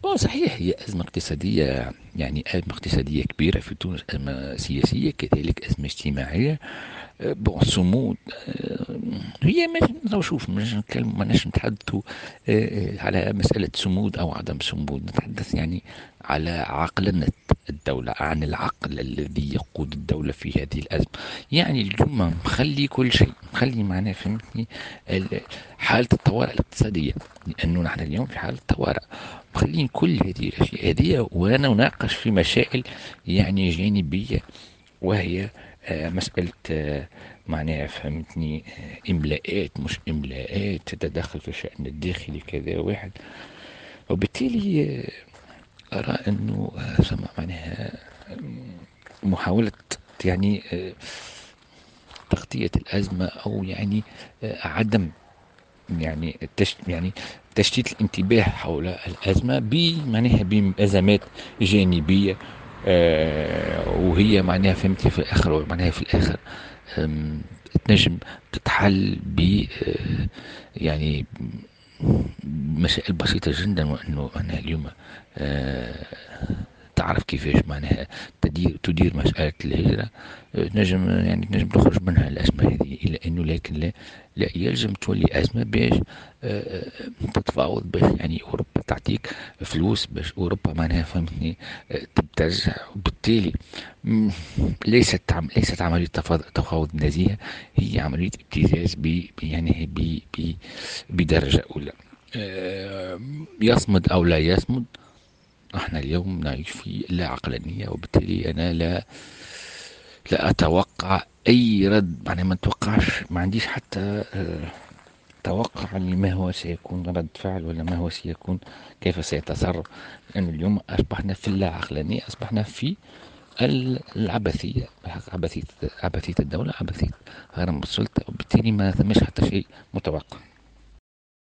صحيح، هي أزمة اقتصادية، يعني أزمة اقتصادية كبيرة في تونس، أزمة سياسية كذلك، أزمة اجتماعية. صمود. هي لو شوف مش نتكلم، ماناش نتحدثوا على مسألة صمود أو عدم صمود، نتحدث يعني على عقلنة الدولة، عن العقل الذي يقود الدولة في هذه الأزمة. يعني اليوم مخلي كل شيء، مخلي معناه فهمتني ال- حالة الطوارئ الاقتصادية، لأنه نحن اليوم في حالة طوارئ، مخلين كل هذه الأشياء هذه، وأنا أناقش في مسائل يعني جانبية، وهي مسألة معناها فهمتني إملاءات مش إملاءات، تتدخل في الشأن الداخلي كذا واحد. وبالتالي أرى أنه معناها محاولة يعني تغطية الأزمة، أو يعني عدم يعني يعني تشتيت الانتباه حول الأزمة بمعناها بأزمات جانبية. وهي معناها فهمتي في الآخر، معناها في الآخر تنجم تتحل ب يعني مسائل بسيطة جدا، وأنه أنا اليوم آه، تعرف كيفاش معناها تدير مسألة الهجرة. نجم يعني تنجم تخرج منها الأزمة هذه، إلا أنه لكن لا يلزم تولي أزمة باش تتفاوض، باش يعني أوروبا تعطيك فلوس، باش أوروبا معناها فهمتني تبتزع. وبالتالي م، ليست عملية تفاوض نزيهة، هي عملية ابتزاز يعني بدرجة أولى. يصمد أو لا يصمد، احنا اليوم نعيش في لا عقلانية، وبالتالي أنا لا أتوقع أي رد، يعني ما أتوقعش، ما عنديش حتى توقع لما هو سيكون رد فعل، ولا ما هو سيكون، كيف سيتصرف. لأن اليوم أصبحنا في اللا عقلانية، أصبحنا في العبثية، عبثية الدولة، عبثية هرم السلطة، وبالتالي ما ثمش حتى شيء متوقع.